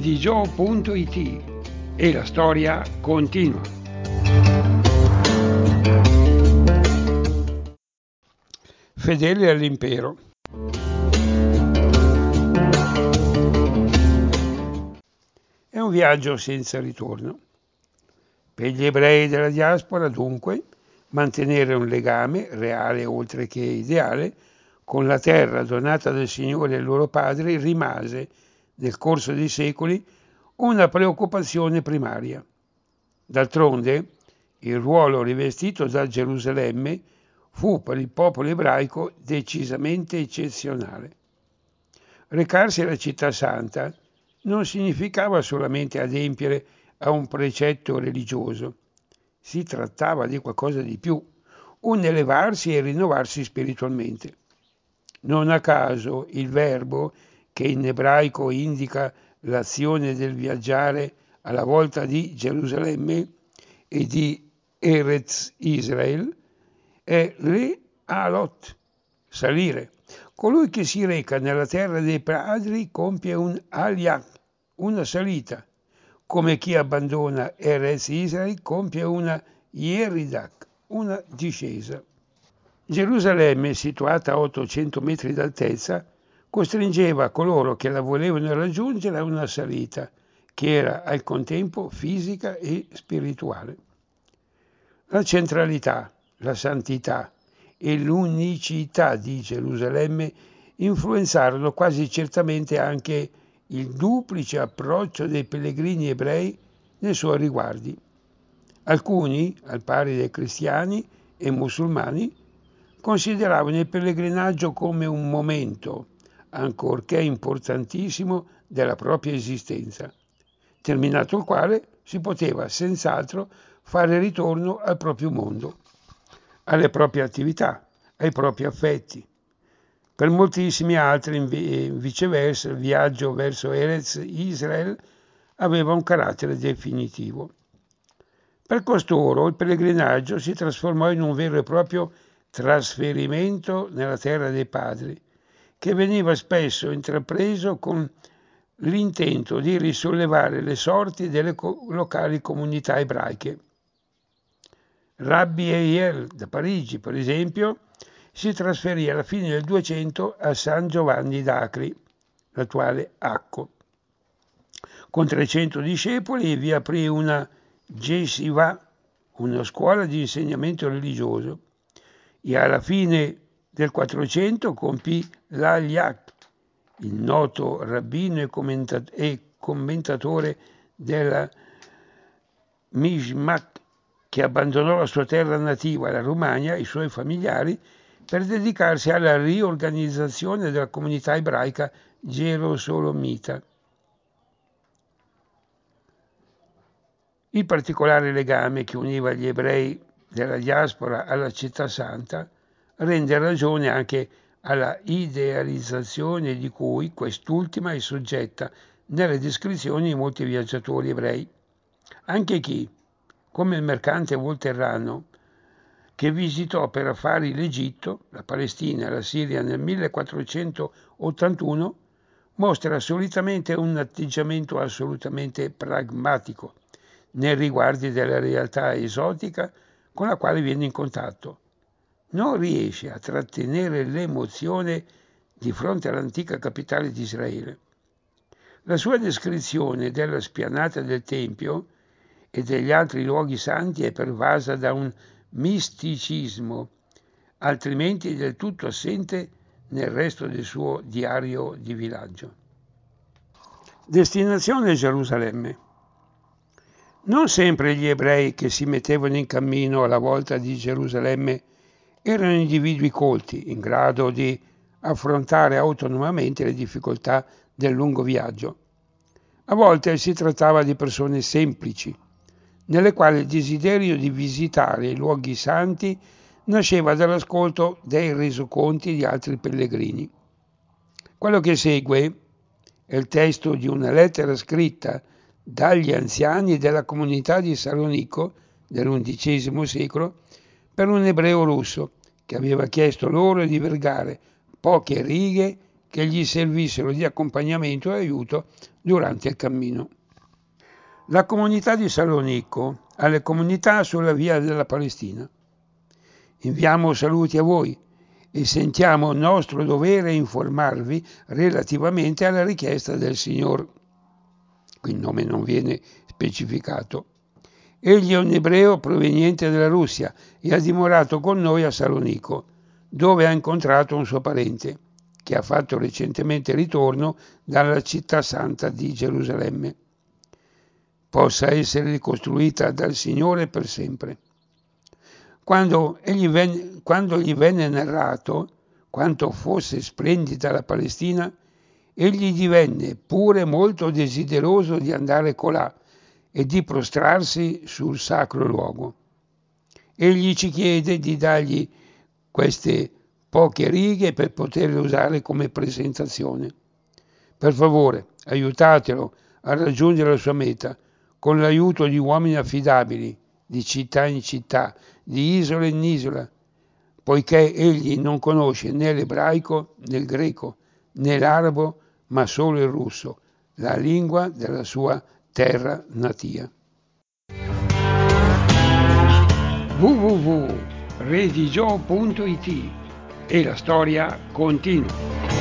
edigio.it e la storia continua. Fedele all'impero. È un viaggio senza ritorno. Per gli ebrei della diaspora, dunque, mantenere un legame, reale oltre che ideale, con la terra donata dal Signore ai loro padri rimase, nel corso dei secoli, una preoccupazione primaria. D'altronde, il ruolo rivestito da Gerusalemme fu per il popolo ebraico decisamente eccezionale. Recarsi alla città santa non significava solamente adempiere a un precetto religioso, si trattava di qualcosa di più, un elevarsi e rinnovarsi spiritualmente. Non a caso il verbo, che in ebraico indica l'azione del viaggiare alla volta di Gerusalemme e di Eretz Israel, è Le'alot, salire. Colui che si reca nella terra dei padri compie un aliyah, una salita, come chi abbandona Eretz Israel compie una yeridak, una discesa. Gerusalemme, situata a 800 metri d'altezza, costringeva coloro che la volevano raggiungere a una salita, che era al contempo fisica e spirituale. La centralità, la santità e l'unicità di Gerusalemme influenzarono quasi certamente anche il duplice approccio dei pellegrini ebrei nei suoi riguardi. Alcuni, al pari dei cristiani e musulmani, consideravano il pellegrinaggio come un momento, ancorché importantissimo, della propria esistenza, terminato il quale si poteva senz'altro fare ritorno al proprio mondo, alle proprie attività, ai propri affetti. Per moltissimi altri, viceversa, il viaggio verso Eretz Israel aveva un carattere definitivo. Per costoro il pellegrinaggio si trasformò in un vero e proprio trasferimento nella terra dei padri, che veniva spesso intrapreso con l'intento di risollevare le sorti delle locali comunità ebraiche. Rabbi Eiel da Parigi, per esempio, si trasferì alla fine del 200 a San Giovanni d'Acri, l'attuale Acco. Con 300 discepoli vi aprì una Yeshiva, una scuola di insegnamento religioso, e alla fine del 400 compì l'Aliyah, il noto rabbino e commentatore della Mishmach, che abbandonò la sua terra nativa, la Romagna, e i suoi familiari, per dedicarsi alla riorganizzazione della comunità ebraica gerosolomita. Il particolare legame che univa gli ebrei della diaspora alla città santa rende ragione anche alla idealizzazione di cui quest'ultima è soggetta nelle descrizioni di molti viaggiatori ebrei. Anche chi, come il mercante volterrano, che visitò per affari l'Egitto, la Palestina e la Siria nel 1481, mostra solitamente un atteggiamento assolutamente pragmatico nei riguardi della realtà esotica con la quale viene in contatto. Non riesce a trattenere l'emozione di fronte all'antica capitale di Israele. La sua descrizione della spianata del Tempio e degli altri luoghi santi è pervasa da un misticismo, altrimenti del tutto assente nel resto del suo diario di viaggio. Destinazione Gerusalemme. Non sempre gli ebrei che si mettevano in cammino alla volta di Gerusalemme erano individui colti, in grado di affrontare autonomamente le difficoltà del lungo viaggio. A volte si trattava di persone semplici, nelle quali il desiderio di visitare i luoghi santi nasceva dall'ascolto dei resoconti di altri pellegrini. Quello che segue è il testo di una lettera scritta dagli anziani della comunità di Salonico dell'undicesimo secolo per un ebreo russo che aveva chiesto loro di vergare poche righe che gli servissero di accompagnamento e aiuto durante il cammino. La comunità di Salonicco alle comunità sulla via della Palestina. Inviamo saluti a voi e sentiamo nostro dovere informarvi relativamente alla richiesta del Signore. Qui il nome non viene specificato. Egli è un ebreo proveniente dalla Russia e ha dimorato con noi a Salonicco, dove ha incontrato un suo parente, che ha fatto recentemente ritorno dalla città santa di Gerusalemme. Possa essere ricostruita dal Signore per sempre. Quando gli venne narrato quanto fosse splendida la Palestina, egli divenne pure molto desideroso di andare colà e di prostrarsi sul sacro luogo. Egli ci chiede di dargli queste poche righe per poterle usare come presentazione. Per favore, aiutatelo a raggiungere la sua meta con l'aiuto di uomini affidabili, di città in città, di isola in isola, poiché egli non conosce né l'ebraico né il greco, né l'arabo, ma solo il russo, la lingua della sua terra natia. www.redigio.it e la storia continua.